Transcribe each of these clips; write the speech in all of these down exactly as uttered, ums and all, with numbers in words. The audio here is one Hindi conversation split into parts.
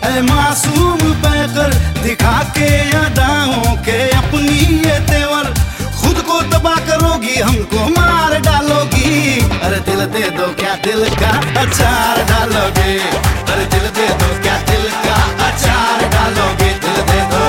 ऐ मासूम पैकर दिखा के अदाओं के अपनी ये तेवर, खुद को तबाह करोगी हमको मार डालोगी। अरे दिल दे दो क्या दिल का अचार डालोगे, अरे दिल दे दो क्या दिल का अचार डालोगे, दिल दे दो।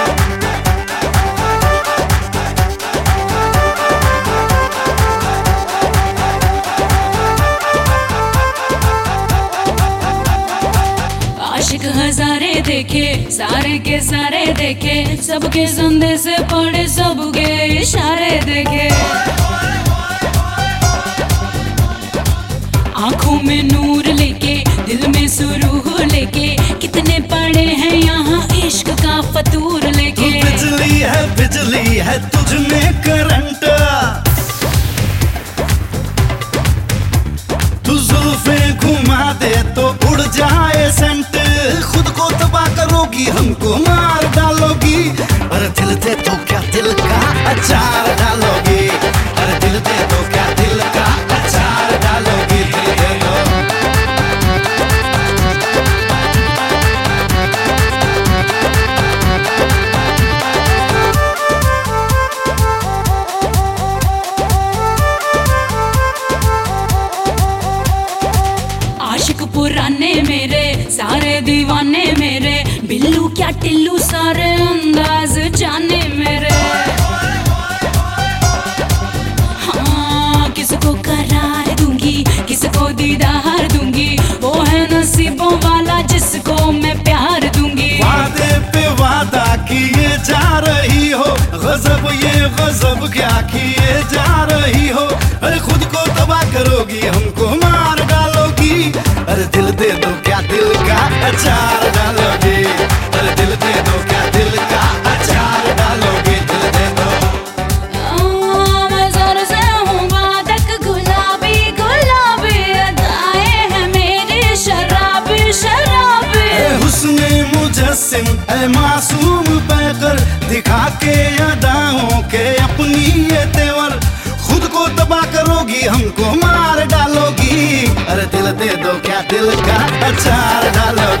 आशिक हजारे देखे, सारे के सारे देखे, सबके संदेश पढ़े, सबके इशारे देखे। आंखों में नूर लेके, दिल में सुरूह लेके, कितने पड़े हैं यहाँ इश्क का फतूर लेके। तू बिजली है बिजली है तुझ में करंट, तू जुल्फे घुमा दे तो उड़ जाए सेंट, खुद को तबाह करोगी हमको मार डालोगी। अरे दिल दे तो क्या दिल का अचार डालोगी, अरे दिल दे तो क्या दिल का अचार डालोगी, दिल दे दो। आशिक पुराने मेरे, सारे दीवाने मेरे, बिल्लू क्या टिल्लू सारे अंदाज जाने मेरे। हाँ, किसको करार दूंगी, किसको दीदार दूंगी, वो है नसीबों वाला जिसको मैं प्यार दूंगी। वादे पे वादा किए जा रही हो, गजब ये गजब क्या किए जा रही हो। अरे खुद को तबाह करोगी हमको मार डालोगी, अरे दिल दे दो क्या दिल का अचार डालोगी, अरे दिल दे दो क्या दिल का अचार डालोगी, दिल दे दो। आ, मैं जोर से हूँ वादक, गुलाबी गुलाबी अदाएं हैं मेरी शराबी शराबी। ऐ हुस्ने मुजस्सिम ऐ मासूम पैकर दिखा के अदाओं के अपनी ये तेवर, खुद को तबाह करोगी हमको मार डालोगी। अरे दिल दे दो क्या दिल का अचार डालो।